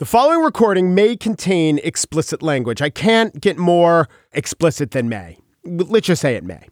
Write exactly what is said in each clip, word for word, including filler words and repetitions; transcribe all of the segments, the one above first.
The following recording may contain explicit language. I can't get more explicit than may. Let's just say it may.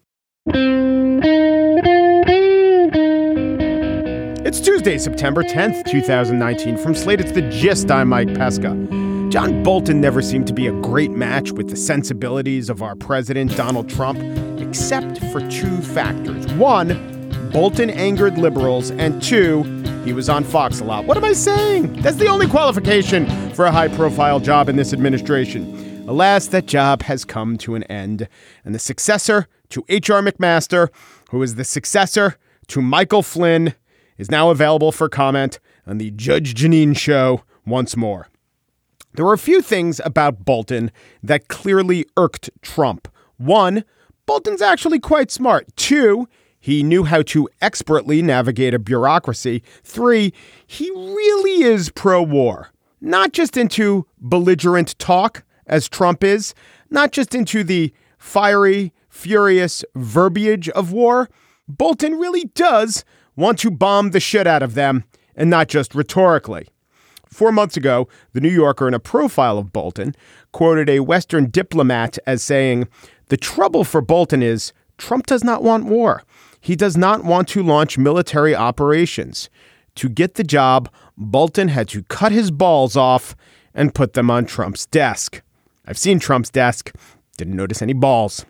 It's Tuesday, September tenth, twenty nineteen. From Slate, it's The Gist. I'm Mike Pesca. John Bolton never seemed to be a great match with the sensibilities of our president, Donald Trump, except for two factors. One, Bolton angered liberals, and two, he was on Fox a lot. What am I saying? That's the only qualification for a high-profile job in this administration. Alas, that job has come to an end, and the successor to H R McMaster, who is the successor to Michael Flynn, is now available for comment on the Judge Jeanine show once more. There were a few things about Bolton that clearly irked Trump. One, Bolton's actually quite smart. Two, he knew how to expertly navigate a bureaucracy. Three, he really is pro-war. Not just into belligerent talk, as Trump is, not just into the fiery, furious verbiage of war. Bolton really does want to bomb the shit out of them, and not just rhetorically. Four months ago, The New Yorker, in a profile of Bolton, quoted a Western diplomat as saying, "The trouble for Bolton is Trump does not want war. He does not want to launch military operations. To get the job, Bolton had to cut his balls off and put them on Trump's desk." I've seen Trump's desk, didn't notice any balls.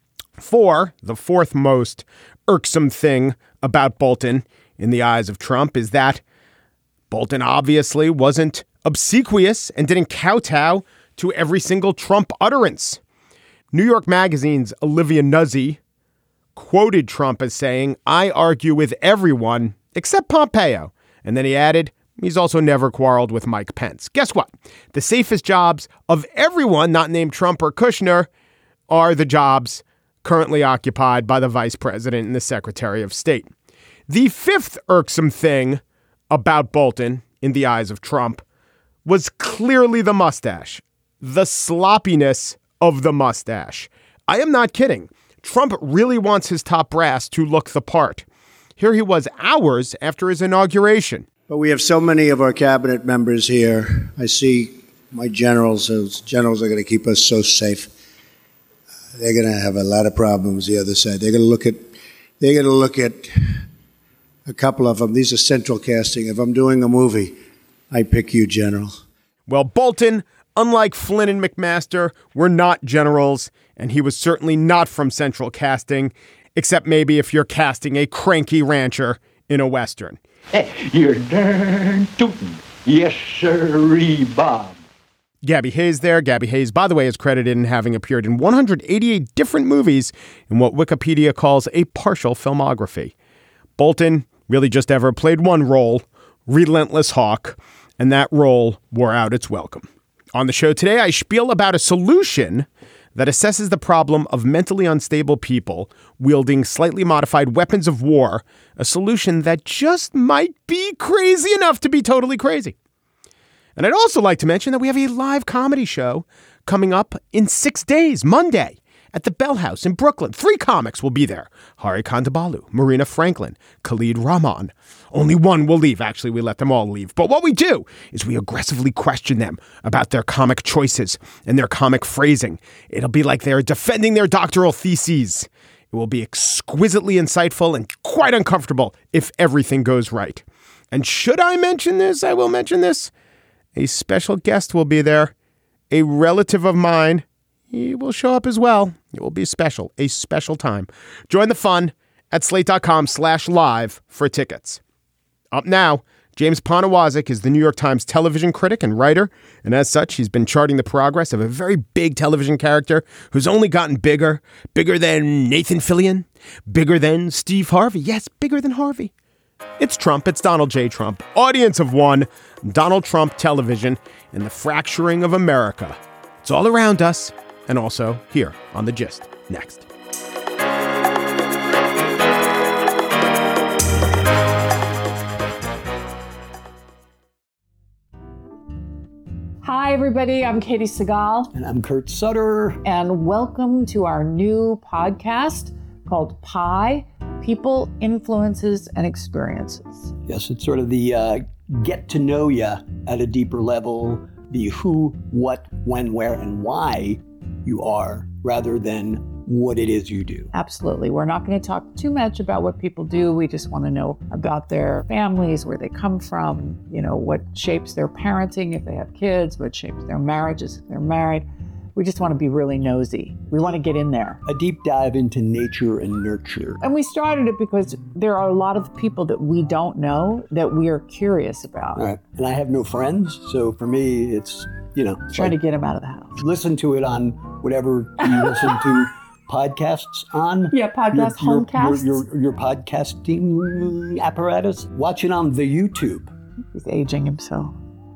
Four, the fourth most irksome thing about Bolton in the eyes of Trump is that Bolton obviously wasn't obsequious and didn't kowtow to every single Trump utterance. New York Magazine's Olivia Nuzzi quoted Trump as saying, "I argue with everyone except Pompeo." And then he added, he's also never quarreled with Mike Pence. Guess what? The safest jobs of everyone not named Trump or Kushner are the jobs currently occupied by the vice president and the secretary of state. The fifth irksome thing about Bolton in the eyes of Trump was clearly the mustache, the sloppiness of the mustache. I am not kidding. Trump really wants his top brass to look the part. Here he was hours after his inauguration. But we have so many of our cabinet members here. I see my generals. Those generals are going to keep us so safe. They're going to have a lot of problems the other side. They're going to look at, they're going to look at a couple of them. These are central casting. If I'm doing a movie, I pick you, General. Well, Bolton, unlike Flynn and McMaster, were not generals, and he was certainly not from central casting, except maybe if you're casting a cranky rancher in a Western. Hey, you're darn tootin'. Yes, sirree, Bob. Gabby Hayes there. Gabby Hayes, by the way, is credited in having appeared in one hundred eighty-eight different movies in what Wikipedia calls a partial filmography. Bolton really just ever played one role, Relentless Hawk, and that role wore out its welcome. On the show today, I spiel about a solution that assesses the problem of mentally unstable people wielding slightly modified weapons of war, a solution that just might be crazy enough to be totally crazy. And I'd also like to mention that we have a live comedy show coming up in six days, Monday, at the Bell House in Brooklyn. Three comics will be there. Hari Kondabolu, Marina Franklin, Khalid Rahman. Only one will leave. Actually, we let them all leave. But what we do is we aggressively question them about their comic choices and their comic phrasing. It'll be like they're defending their doctoral theses. It will be exquisitely insightful and quite uncomfortable if everything goes right. And should I mention this, I will mention this. A special guest will be there. A relative of mine. He will show up as well. It will be special, a special time. Join the fun at slate.com slash live for tickets. Up now, James Poniewozik is the New York Times television critic and writer, and as such, he's been charting the progress of a very big television character who's only gotten bigger, bigger than Nathan Fillion, bigger than Steve Harvey. Yes, bigger than Harvey. It's Trump. It's Donald J. Trump. Audience of one, Donald Trump television and the fracturing of America. It's all around us and also here on The Gist. Next. Hi, everybody. I'm Katie Segal. And I'm Kurt Sutter. And welcome to our new podcast called Pi, People, Influences, and Experiences. Yes, it's sort of the uh, get to know you at a deeper level, the who, what, when, where, and why you are, rather than what it is you do. Absolutely. We're not going to talk too much about what people do. We just want to know about their families, where they come from, you know, what shapes their parenting if they have kids, what shapes their marriages if they're married. We just want to be really nosy. We want to get in there. A deep dive into nature and nurture. And we started it because there are a lot of people that we don't know that we are curious about. Right. And I have no friends, so for me, it's, you know. Trying like, to get them out of the house. Listen to it on whatever you listen to podcasts on. Yeah, podcast, your, homecasts. Your, your, your podcasting apparatus. Watch it on the YouTube. He's aging himself.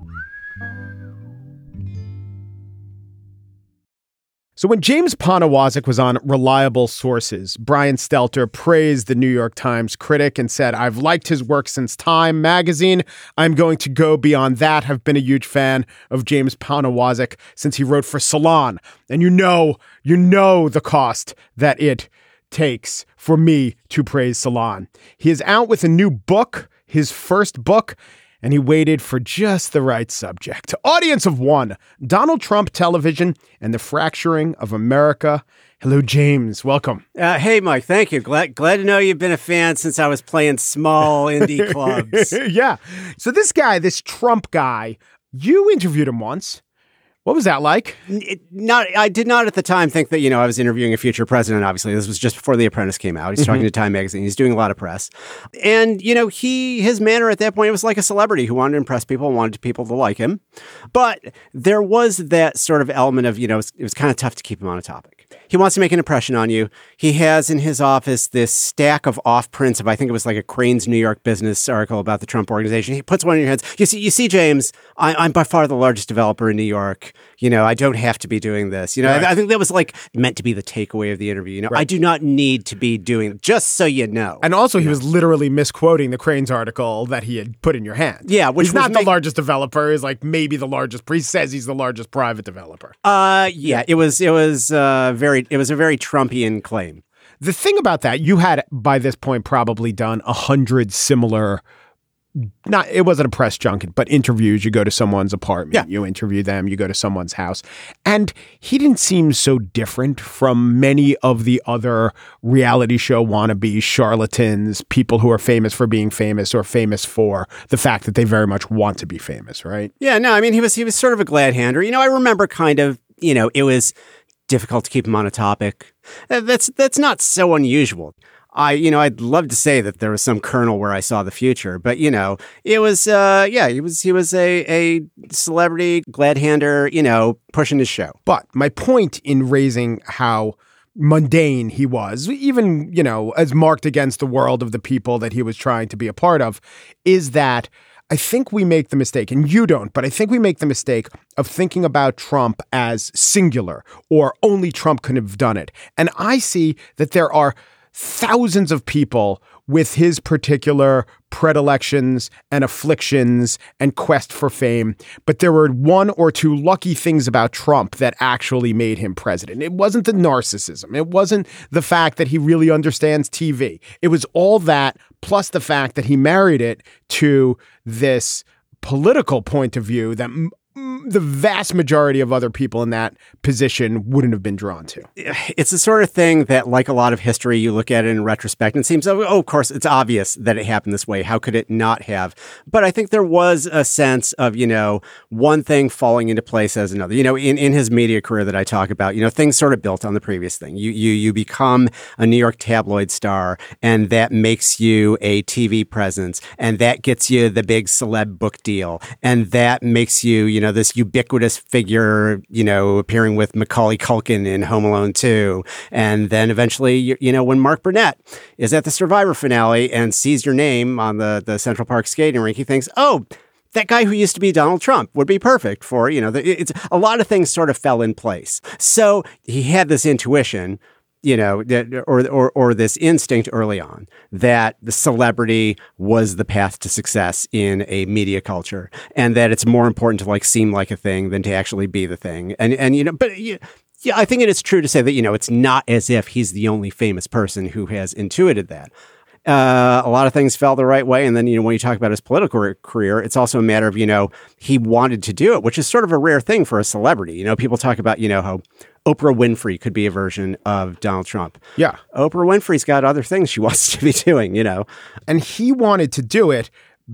So when James Poniewozik was on Reliable Sources, Brian Stelter praised the New York Times critic and said, "I've liked his work since Time magazine. I'm going to go beyond that. I've been a huge fan of James Poniewozik since he wrote for Salon. And you know, you know the cost that it takes for me to praise Salon." He is out with a new book, his first book, and he waited for just the right subject. Audience of one, Donald Trump television and the fracturing of America. Hello, James. Welcome. Uh, hey, Mike. Thank you. Glad glad to know you've been a fan since I was playing small indie clubs. Yeah. So this guy, this Trump guy, you interviewed him once. What was that like? It, not, I did not at the time think that, you know, I was interviewing a future president. Obviously, this was just before The Apprentice came out. He's mm-hmm. talking to Time magazine. He's doing a lot of press. And, you know, he, his manner at that point, it was like a celebrity who wanted to impress people and wanted people to like him. But there was that sort of element of, you know, it was, it was kind of tough to keep him on a topic. He wants to make an impression on you. He has in his office this stack of off-prints of, I think it was like a Crane's New York Business article about the Trump organization. He puts one in your hands. You see, you see, James, I, I'm by far the largest developer in New York. You know, I don't have to be doing this. You know, right. I, I think that was like meant to be the takeaway of the interview. You know, right. I do not need to be doing, just so you know. And also, he you was know. literally misquoting the Crane's article that he had put in your hand. Yeah, which he's was not make- the largest developer. He's like maybe the largest. He says he's the largest private developer. Uh, yeah, it was. It was uh, very. It was a very Trumpian claim. The thing about that, you had by this point probably done a hundred similar. Not, it wasn't a press junket, but interviews. You go to someone's apartment, yeah. you interview them, you go to someone's house. And he didn't seem so different from many of the other reality show wannabes, charlatans, people who are famous for being famous or famous for the fact that they very much want to be famous, right? Yeah, no, I mean, he was he was sort of a glad hander. You know, I remember kind of, you know, it was difficult to keep him on a topic. That's that's not so unusual. I, you know, I'd love to say that there was some kernel where I saw the future, but you know, it was, uh, yeah, he was, he was a, a celebrity glad hander, you know, pushing his show. But my point in raising how mundane he was, even, you know, as marked against the world of the people that he was trying to be a part of, is that I think we make the mistake, and you don't, but I think we make the mistake of thinking about Trump as singular or only Trump could have done it. And I see that there are thousands of people with his particular predilections and afflictions and quest for fame. But there were one or two lucky things about Trump that actually made him president. It wasn't the narcissism. It wasn't the fact that he really understands T V. It was all that plus the fact that he married it to this political point of view that m- the vast majority of other people in that position wouldn't have been drawn to. It's the sort of thing that, like a lot of history, you look at it in retrospect and it seems, oh, of course, it's obvious that it happened this way. How could it not have? But I think there was a sense of, you know, one thing falling into place as another. You know, in, in his media career that I talk about, you know, things sort of built on the previous thing. You, you, you become a New York tabloid star, and that makes you a T V presence, and that gets you the big celeb book deal, and that makes you, you know, this ubiquitous figure, you know, appearing with Macaulay Culkin in Home Alone two. And then eventually, you, you know, when Mark Burnett is at the Survivor finale and sees your name on the, the Central Park skating rink, he thinks, oh, that guy who used to be Donald Trump would be perfect for, you know, the, it's a lot of things sort of fell in place. So he had this intuition, you know, or, or or this instinct early on that the celebrity was the path to success in a media culture, and that it's more important to like seem like a thing than to actually be the thing. And and you know, but yeah, yeah, I think it is true to say that, you know, it's not as if he's the only famous person who has intuited that. Uh, a lot of things fell the right way. And then, you know, when you talk about his political career, it's also a matter of, you know, he wanted to do it, which is sort of a rare thing for a celebrity. You know, people talk about, you know, how Oprah Winfrey could be a version of Donald Trump. Yeah. Oprah Winfrey's got other things she wants to be doing, you know. And he wanted to do it,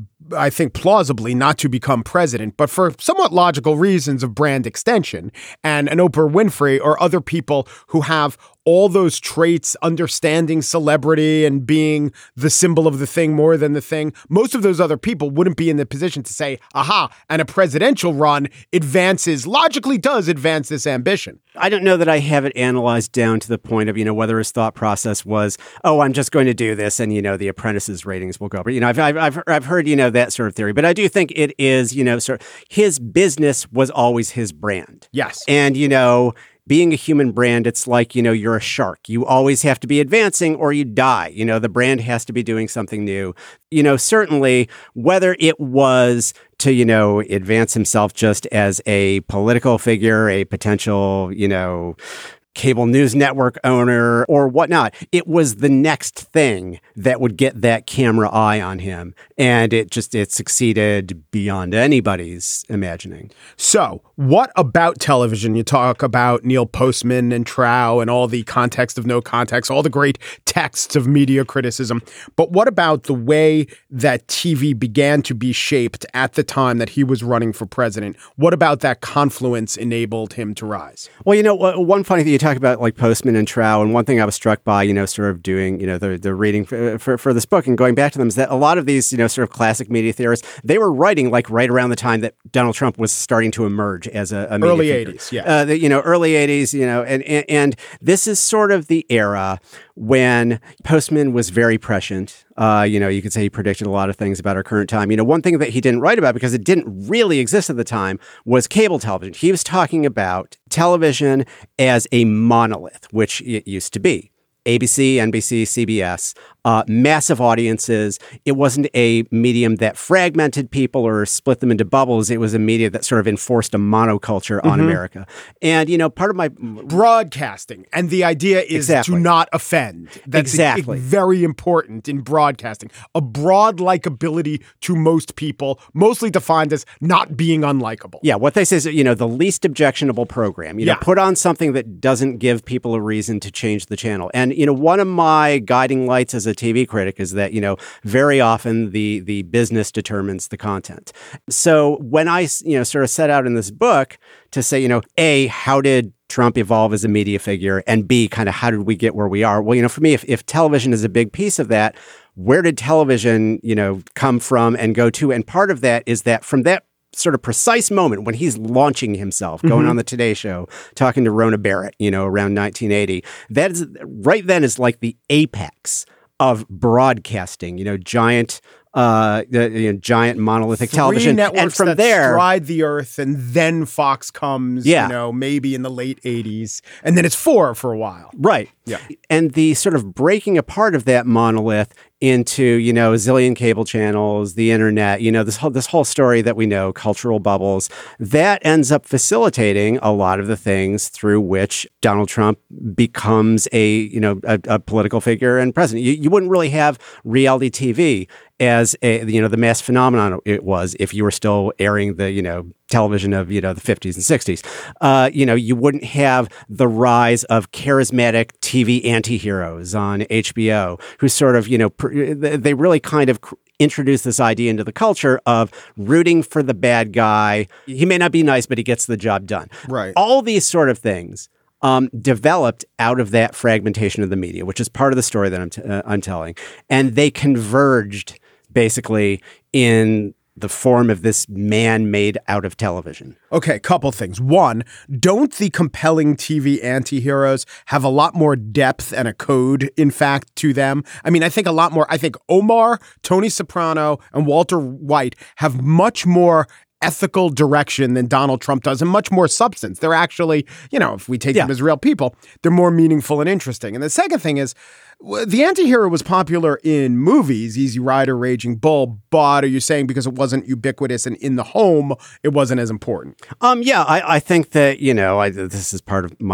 I think plausibly, not to become president, but for somewhat logical reasons of brand extension. And an Oprah Winfrey or other people who have all those traits, understanding celebrity and being the symbol of the thing more than the thing, most of those other people wouldn't be in the position to say, aha, and a presidential run advances, logically does advance this ambition. I don't know that I have it analyzed down to the point of, you know, whether his thought process was, oh, I'm just going to do this and, you know, the Apprentice's ratings will go. But, you know, I've, I've, I've, I've heard, you know, that sort of theory. But I do think it is, you know, sort of his business was always his brand. Yes. And, you know, being a human brand, it's like, you know, you're a shark. You always have to be advancing or you die. You know, the brand has to be doing something new. You know, certainly whether it was to, you know, advance himself just as a political figure, a potential, you know, cable news network owner or whatnot. It was the next thing that would get that camera eye on him. And it just, it succeeded beyond anybody's imagining. So what about television? You talk about Neil Postman and Trow and all the context of no context, all the great texts of media criticism. But what about the way that T V began to be shaped at the time that he was running for president? What about that confluence enabled him to rise? Well, you know, one funny thing, you talk about like Postman and Trow, and one thing I was struck by, you know, sort of doing, you know, the, the reading for, for, for this book and going back to them is that a lot of these, you know, sort of classic media theorists, they were writing like right around the time that Donald Trump was starting to emerge as a, a media early figure. eighties, yeah. Uh, the, you know, early eighties, you know, and, and, and this is sort of the era when Postman was very prescient. Uh, you know, you could say he predicted a lot of things about our current time. You know, one thing that he didn't write about because it didn't really exist at the time was cable television. He was talking about television as a monolith, which it used to be. A B C, N B C, C B S, uh, massive audiences. It wasn't a medium that fragmented people or split them into bubbles. It was a media that sort of enforced a monoculture on mm-hmm. America. And, you know, part of my... Broadcasting. And the idea is exactly. to not offend. That's exactly. a, a very important in broadcasting. A broad likability to most people, mostly defined as not being unlikable. Yeah, what they say is, you know, the least objectionable program. You know, yeah. put on something that doesn't give people a reason to change the channel. And, you know, one of my guiding lights as a T V critic is that, you know, very often the the business determines the content. So when I, you know, sort of set out in this book to say, you know, A, how did Trump evolve as a media figure? And B, kind of how did we get where we are? Well, you know, for me, if, if television is a big piece of that, where did television, you know, come from and go to? And part of that is that from that sort of precise moment when he's launching himself, going mm-hmm. on the Today Show, talking to Rona Barrett, you know, around nineteen eighty, that is right then is like the apex of broadcasting, you know, giant, uh, you know, giant monolithic Three television. networks and from that there, stride the earth, and then Fox comes, yeah. you know, maybe in the late eighties, and then it's four for a while. Right. Yeah. And the sort of breaking apart of that monolith into, you know, a zillion cable channels, the internet, you know, this whole this whole story that we know, cultural bubbles, that ends up facilitating a lot of the things through which Donald Trump becomes a, you know, a, a political figure and president. You, you wouldn't really have reality T V as a, you know, the mass phenomenon it was if you were still airing the, you know, television of, you know, the fifties and sixties. Uh, you know, you wouldn't have the rise of charismatic T V anti-heroes on H B O who sort of, you know, pr- they really kind of cr- introduced this idea into the culture of rooting for the bad guy. He may not be nice, but he gets the job done. Right. All these sort of things um, developed out of that fragmentation of the media, which is part of the story that I'm, t- uh, I'm telling. And they converged basically in the form of this man made out of television. Okay, couple things. One, don't the compelling T V anti-heroes have a lot more depth and a code, in fact, to them? I mean, I think a lot more. I think Omar, Tony Soprano, and Walter White have much more ethical direction than Donald Trump does and much more substance. They're actually, you know, if we take yeah. them as real people, they're more meaningful and interesting. And the second thing is, the anti-hero was popular in movies, Easy Rider, Raging Bull, but are you saying because it wasn't ubiquitous and in the home, it wasn't as important? Um, yeah, I, I think that, you know, I, this is part of my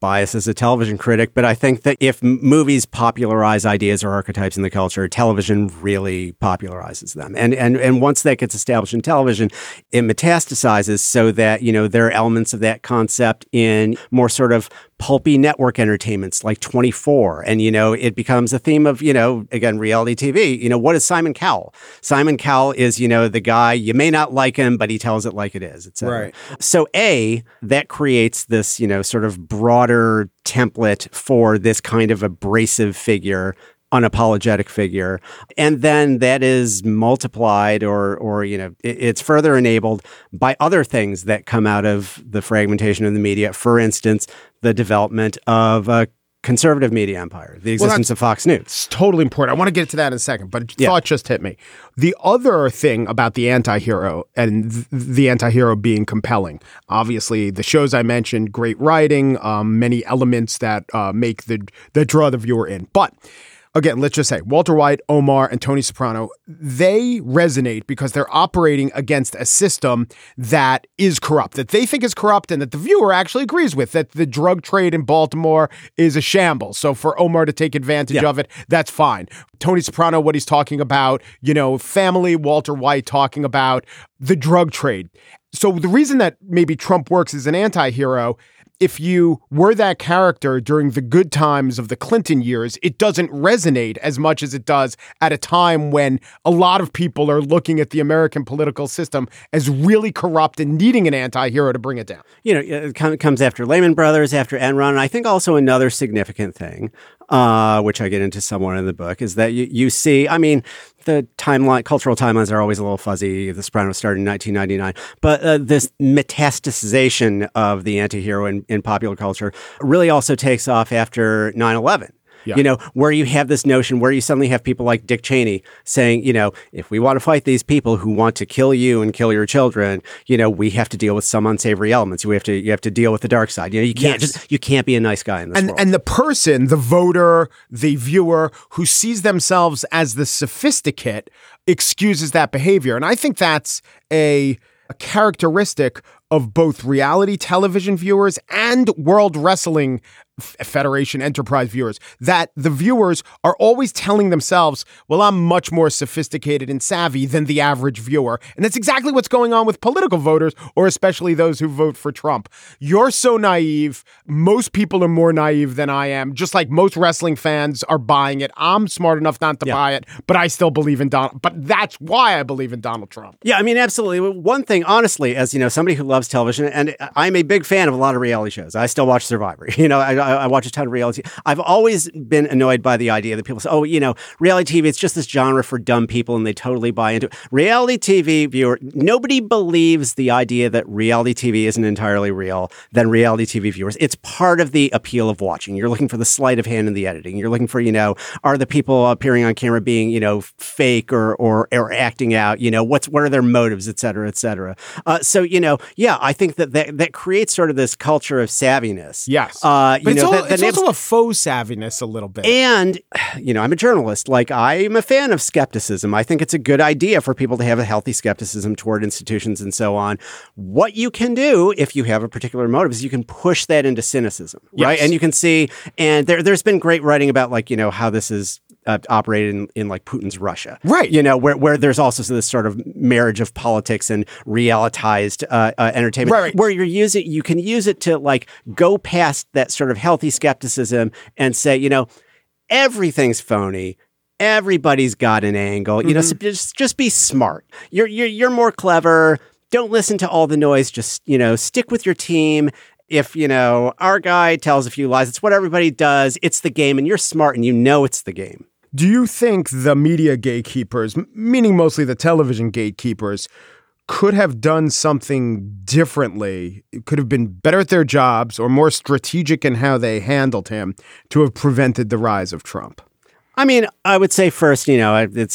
bias as a television critic, but I think that if m- movies popularize ideas or archetypes in the culture, television really popularizes them. And and and once that gets established in television, it metastasizes so that, you know, there are elements of that concept in more sort of pulpy network entertainments like twenty-four. And, you know, it becomes a theme of, you know, again, reality T V. You know, what is Simon Cowell? Simon Cowell is, you know, the guy, you may not like him, but he tells it like it is, et cetera. Right. So A, that creates this, you know, sort of broader template for this kind of abrasive figure, unapologetic figure. And then that is multiplied or, or you know, it, it's further enabled by other things that come out of the fragmentation of the media. For instance, the development of a conservative media empire, the existence well, of Fox News. It's totally important. I want to get to that in a second, but Yeah. thought just hit me. The other thing about the anti-hero and th- the anti-hero being compelling, obviously the shows I mentioned, great writing, um, many elements that uh, make the that draw the viewer in. But again, let's just say Walter White, Omar, and Tony Soprano, they resonate because they're operating against a system that is corrupt, that they think is corrupt and that the viewer actually agrees with, that the drug trade in Baltimore is a shambles. So for Omar to take advantage Yeah. of it, that's fine. Tony Soprano, what he's talking about, you know, family, Walter White talking about the drug trade. So the reason that maybe Trump works as an anti-hero, if you were that character during the good times of the Clinton years, it doesn't resonate as much as it does at a time when a lot of people are looking at the American political system as really corrupt and needing an anti-hero to bring it down. You know, it com- comes after Lehman Brothers, after Enron. And I think also another significant thing, uh, which I get into somewhat in the book, is that you, you see, I mean, the timeline, cultural timelines are always a little fuzzy. The Sopranos started in nineteen ninety-nine, but uh, this metastasization of the anti-hero in, in popular culture really also takes off after nine eleven. Yeah. You know, where you have this notion where you suddenly have people like Dick Cheney saying, you know, if we want to fight these people who want to kill you and kill your children, you know, we have to deal with some unsavory elements. We have to you have to deal with the dark side. You know, you can't Yes. just you can't be a nice guy in this And world. and the person, the voter, the viewer who sees themselves as the sophisticate excuses that behavior. And I think that's a, a characteristic of both reality television viewers and World Wrestling Federation Enterprise viewers, that the viewers are always telling themselves, well, I'm much more sophisticated and savvy than the average viewer. And that's exactly what's going on with political voters, or especially those who vote for Trump. You're so naive. Most people are more naive than I am, just like most wrestling fans are buying it. I'm smart enough not to Yeah. buy it, but I still believe in Donald. But that's why I believe in Donald Trump. Yeah, I mean, absolutely. One thing, honestly, as you know, somebody who loves television, and I'm a big fan of a lot of reality shows. I still watch Survivor. You know, I, I watch a ton of reality. I've always been annoyed by the idea that people say, "Oh, you know, reality T V, it's just this genre for dumb people," and they totally buy into it. Reality T V viewer, nobody believes the idea that reality T V isn't entirely real than reality T V viewers. It's part of the appeal of watching. You're looking for the sleight of hand in the editing. You're looking for, you know, are the people appearing on camera being, you know, fake or or, or acting out? You know, what's what are their motives, et cetera, et cetera. Uh, so, you know, yeah, I think that, that that creates sort of this culture of savviness. Yes. Uh, you but it's, know, all, that, that it's also a faux savviness a little bit. and, you know, I'm a journalist. Like, I'm a fan of skepticism. I think it's a good idea for people to have a healthy skepticism toward institutions and so on. What you can do if you have a particular motive is you can push that into cynicism, right? Yes. And you can see, and there, there's been great writing about, like, you know, how this is uh, operated in, in, like, Putin's Russia. Right. You know, where, where there's also this sort of marriage of politics and realitized uh, uh, entertainment. Right, right. Where you're using, you can use it to, like, go past that sort of healthy skepticism and say, you know, everything's phony. Everybody's got an angle. You know, Mm-hmm. so just just be smart. You're you're you're more clever. Don't listen to all the noise. Just, you know, stick with your team. If, you know, our guy tells a few lies, it's what everybody does. It's the game, and you're smart and you know it's the game. Do you think the media gatekeepers, m- meaning mostly the television gatekeepers, could have done something differently, could have been better at their jobs or more strategic in how they handled him to have prevented the rise of Trump? I mean, I would say first, you know, it's not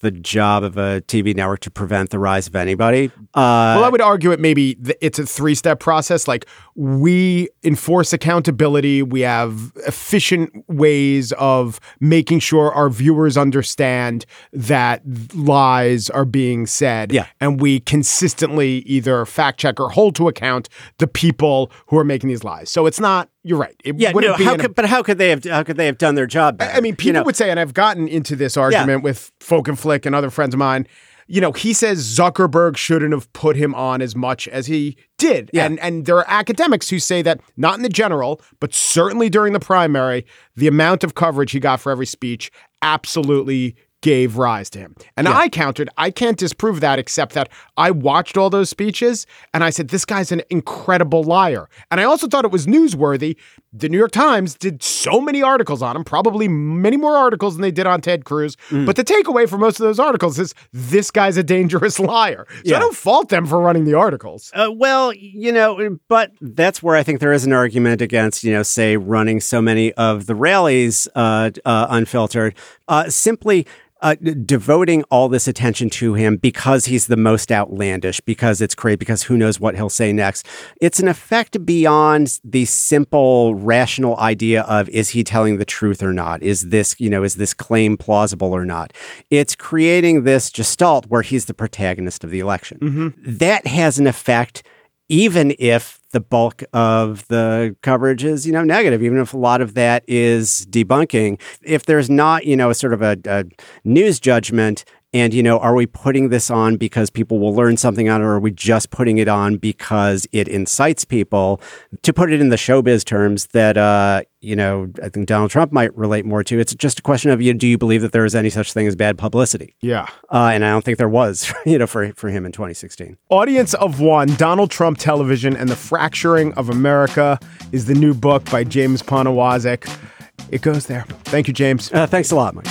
the job of a T V network to prevent the rise of anybody. Uh, well, I would argue it maybe th- it's a three-step process. Like, we enforce accountability. We have efficient ways of making sure our viewers understand that lies are being said. Yeah. And we consistently either fact check or hold to account the people who are making these lies. So it's not, you're right. It yeah, no, be how an, could, but how could they have how could they have done their job better? I mean, people you know? would say, and I've gotten into this argument Yeah. with Folk and Flick and other friends of mine, you know, he says Zuckerberg shouldn't have put him on as much as he did. Yeah. And and there are academics who say that, not in the general, but certainly during the primary, the amount of coverage he got for every speech absolutely gave rise to him. And Yeah. I countered, I can't disprove that, except that I watched all those speeches and I said, this guy's an incredible liar. And I also thought it was newsworthy. The New York Times did so many articles on him, probably many more articles than they did on Ted Cruz. Mm. But the takeaway from most of those articles is this guy's a dangerous liar. So Yeah. I don't fault them for running the articles. Uh, well, you know, but that's where I think there is an argument against, you know, say running so many of the rallies uh, uh, unfiltered, uh, simply Uh, devoting all this attention to him because he's the most outlandish, because it's great, because who knows what he'll say next. It's an effect beyond the simple rational idea of, is he telling the truth or not? Is this, you know, is this claim plausible or not? It's creating this gestalt where he's the protagonist of the election. Mm-hmm. That has an effect, even if the bulk of the coverage is, you know, negative, even if a lot of that is debunking. If there's not, you know, a sort of a, a news judgment and, you know, are we putting this on because people will learn something on it, or are we just putting it on because it incites people? To put it in the showbiz terms that, uh, you know, I think Donald Trump might relate more to, it's just a question of, you know, do you believe that there is any such thing as bad publicity? Yeah. Uh, and I don't think there was, you know, for, for him in twenty sixteen. Audience of One, Donald Trump Television and the Fracturing of America is the new book by James Poniewozik. It goes there. Thank you, James. Uh, thanks a lot, Mike.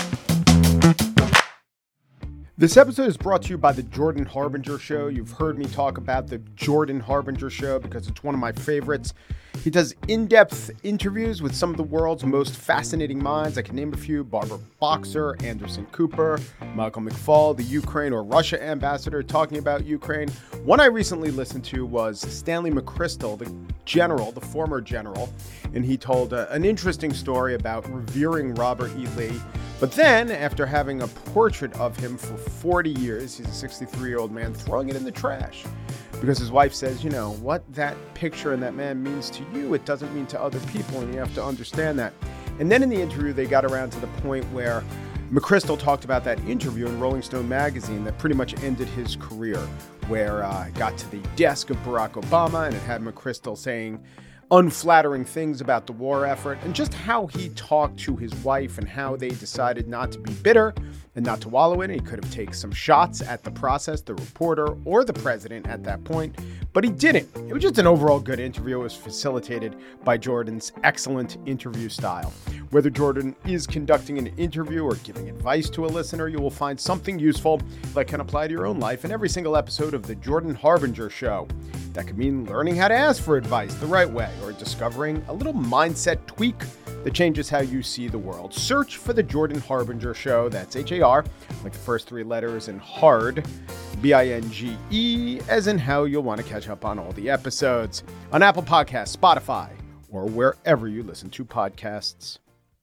This episode is brought to you by the Jordan Harbinger Show. You've heard me talk about the Jordan Harbinger Show because it's one of my favorites. He does in-depth interviews with some of the world's most fascinating minds. I can name a few: Barbara Boxer, Anderson Cooper, Michael McFaul, the Ukraine or Russia ambassador talking about Ukraine. One I recently listened to was Stanley McChrystal, the general, the former general, and he told uh, an interesting story about revering Robert E. Lee. But then, after having a portrait of him for forty years, he's a sixty-three-year-old man, throwing it in the trash. Because his wife says, you know, what that picture and that man means to you, it doesn't mean to other people, and you have to understand that. And then in the interview, they got around to the point where McChrystal talked about that interview in Rolling Stone magazine that pretty much ended his career, where uh, it got to the desk of Barack Obama, and it had McChrystal saying unflattering things about the war effort, and just how he talked to his wife and how they decided not to be bitter and not to wallow in it. He could have taken some shots at the process, the reporter, or the president at that point, but he didn't. It was just an overall good interview. It was facilitated by Jordan's excellent interview style. Whether Jordan is conducting an interview or giving advice to a listener, you will find something useful that can apply to your own life in every single episode of The Jordan Harbinger Show. That could mean learning how to ask for advice the right way, or discovering a little mindset tweak that changes how you see the world. Search for The Jordan Harbinger Show. That's H A R, like the first three letters, and hard, B I N G E, as in how you'll want to catch up on all the episodes on Apple Podcasts, Spotify, or wherever you listen to podcasts.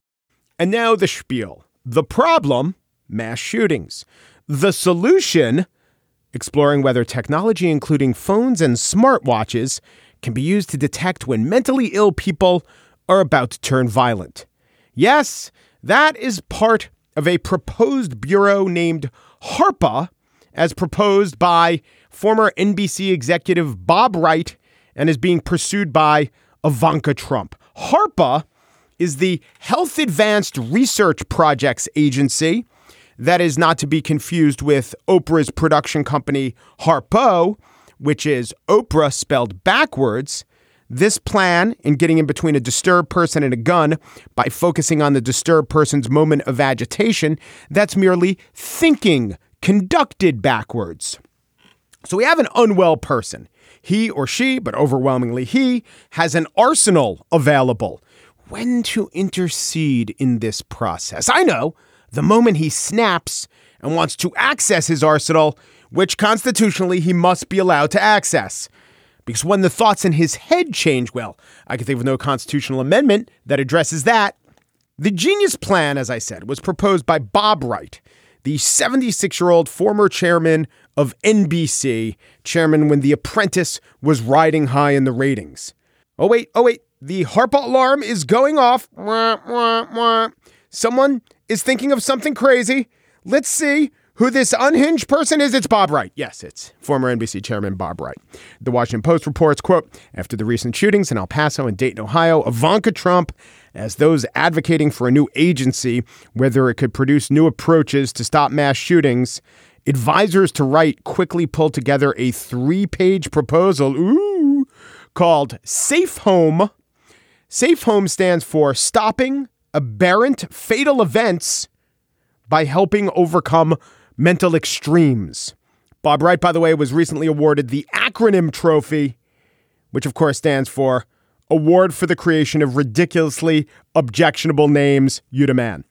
And now the spiel. The problem, mass shootings. The solution, exploring whether technology, including phones and smartwatches, can be used to detect when mentally ill people are about to turn violent. Yes, that is part of a proposed bureau named HARPA, as proposed by former N B C executive Bob Wright, and is being pursued by Ivanka Trump. HARPA is the Health Advanced Research Projects Agency. That is not to be confused with Oprah's production company, Harpo, which is Oprah spelled backwards. This plan, in getting in between a disturbed person and a gun by focusing on the disturbed person's moment of agitation, that's merely thinking conducted backwards. So we have an unwell person. He or she, but overwhelmingly he, has an arsenal available. When to intercede in this process? I know. The moment he snaps and wants to access his arsenal, which constitutionally he must be allowed to access. Because when the thoughts in his head change, well, I can think of no constitutional amendment that addresses that. The genius plan, as I said, was proposed by Bob Wright, the seventy-six-year-old former chairman of N B C, chairman when The Apprentice was riding high in the ratings. Oh, wait, oh, wait, the HARPA alarm is going off. Wah, wah, wah. Someone is thinking of something crazy. Let's see who this unhinged person is. It's Bob Wright. Yes, it's former N B C chairman Bob Wright. The Washington Post reports, quote, after the recent shootings in El Paso and Dayton, Ohio, Ivanka Trump, as those advocating for a new agency, whether it could produce new approaches to stop mass shootings, advisors to Wright quickly pulled together a three-page proposal, ooh, called Safe Home. Safe Home stands for Stopping Aberrant Fatal Events by Helping Overcome Mental Extremes. Bob Wright, by the way, was recently awarded the Acronym Trophy, which of course stands for Award for the Creation of Ridiculously Objectionable Names, you demand.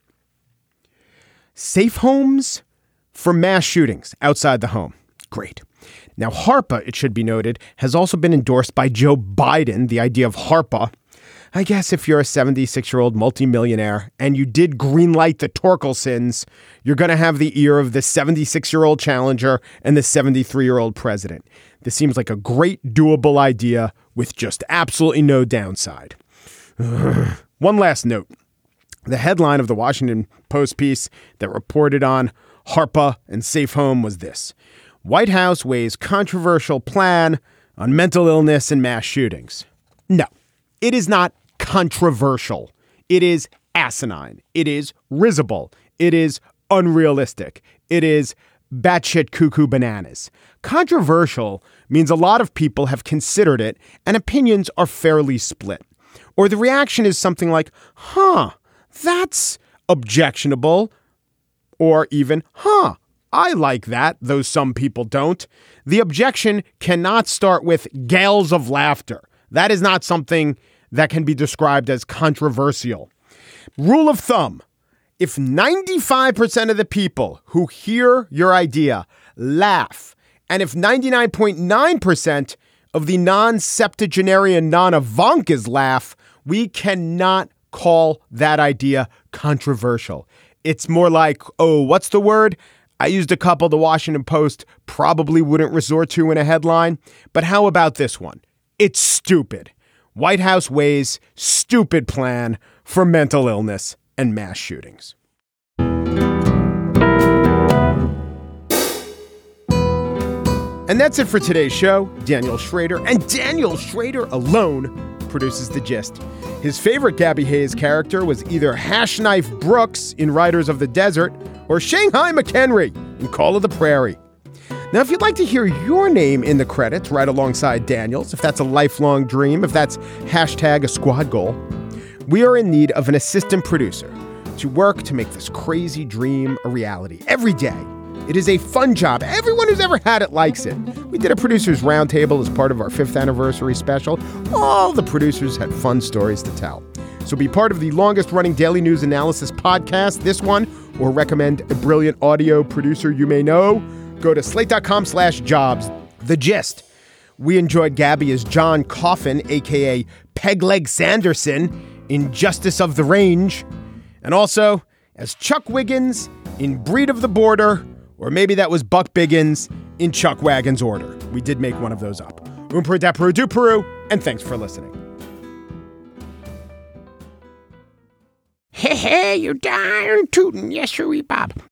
Safe homes for mass shootings outside the home. Great. Now, HARPA, it should be noted, has also been endorsed by Joe Biden, the idea of HARPA. I guess if you're a seventy-six-year-old multimillionaire and you did greenlight the Torkelsons, you're going to have the ear of the seventy-six-year-old challenger and the seventy-three-year-old president. This seems like a great, doable idea with just absolutely no downside. Ugh. One last note. The headline of the Washington Post piece that reported on HARPA and Safe Home was this: White House weighs controversial plan on mental illness and mass shootings. No, it is not controversial. It is asinine. It is risible. It is unrealistic. It is batshit cuckoo bananas. Controversial means a lot of people have considered it and opinions are fairly split. Or the reaction is something like, huh, that's objectionable. Or even, huh, I like that, though some people don't. The objection cannot start with gales of laughter. That is not something that can be described as controversial. Rule of thumb, if ninety-five percent of the people who hear your idea laugh, and if ninety-nine point nine percent of the non-septuagenarian non-Ivankas laugh, we cannot call that idea controversial. It's more like, oh, what's the word? I used a couple the Washington Post probably wouldn't resort to in a headline. But how about this one? It's stupid. White House weighs stupid plan for mental illness and mass shootings. And that's it for today's show. Daniel Schrader, and Daniel Schrader alone, produces The Gist. His favorite Gabby Hayes character was either Hash Knife Brooks in Riders of the Desert or Shanghai McHenry in Call of the Prairie. Now, if you'd like to hear your name in the credits right alongside Daniel's, if that's a lifelong dream, if that's hashtag a squad goal, we are in need of an assistant producer to work to make this crazy dream a reality every day. It is a fun job. Everyone who's ever had it likes it. We did a producers roundtable as part of our fifth anniversary special. All the producers had fun stories to tell. So be part of the longest running daily news analysis podcast, this one, or recommend a brilliant audio producer you may know. Go to slate.com slash jobs. The Gist. We enjoyed Gabby as John Coffin, a k a. Pegleg Sanderson in Justice of the Range. And also as Chuck Wiggins in Breed of the Border. Or maybe that was Buck Biggins in Chuck Wagon's Order. We did make one of those up. Oomperu Daperu Duperu, and thanks for listening. Hey, hey, you darn tootin', yes, sirree, Bob.